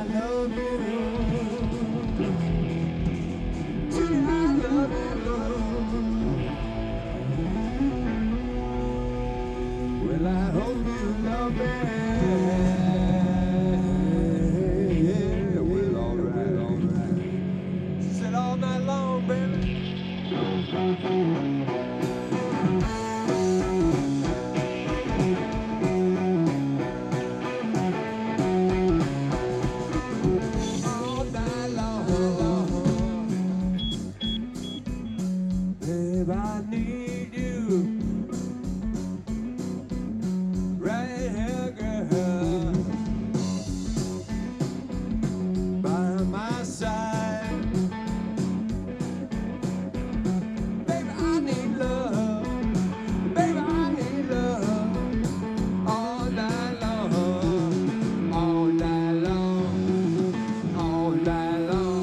love you. Say I love you. Well, I hope you love me. Yeah, well, all right, all right. She said all night long, baby. All night long, babe, I need you right here, girl, by my side. Baby, I need love. Baby, I need love all night long, all night long, all night long.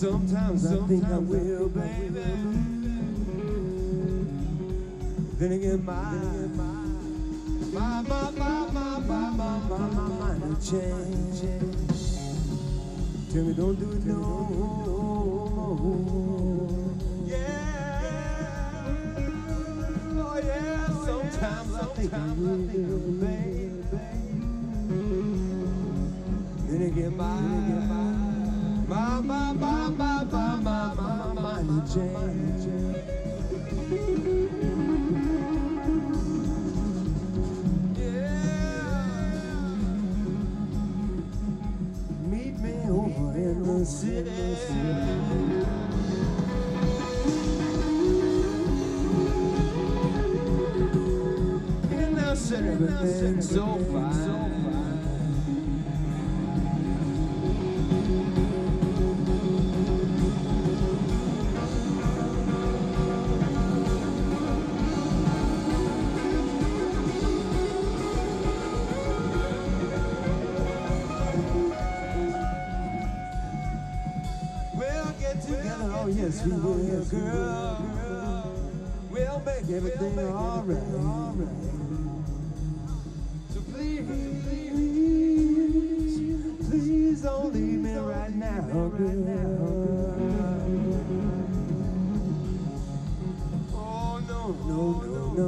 Sometimes I think I will, baby. Then again, my mind will change. Tell me don't do it no more. Yeah, oh yeah. Sometimes I think I will, baby. Then again, my mind will change. Meet me over in the city. And I said everything's so fine. Together, oh yes we will, girl. We'll make everything alright. So please don't leave me right now, girl. Oh no, no, no, no.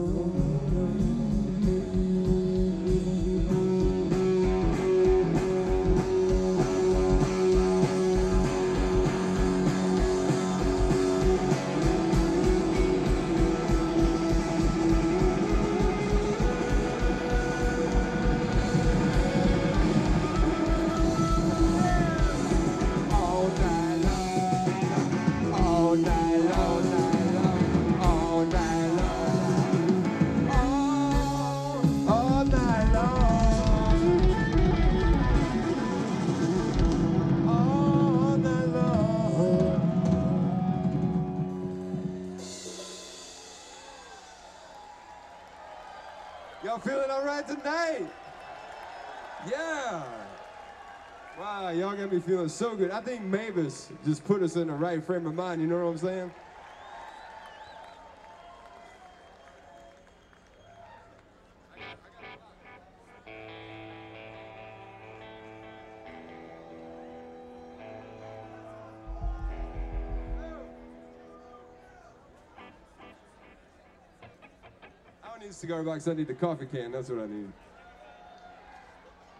Y'all feeling all right tonight? Yeah. Wow, y'all got me feeling so good. I think Mavis just put us in the right frame of mind, you know what I'm saying? I don't need a cigar box, I need the coffee can, that's what I need.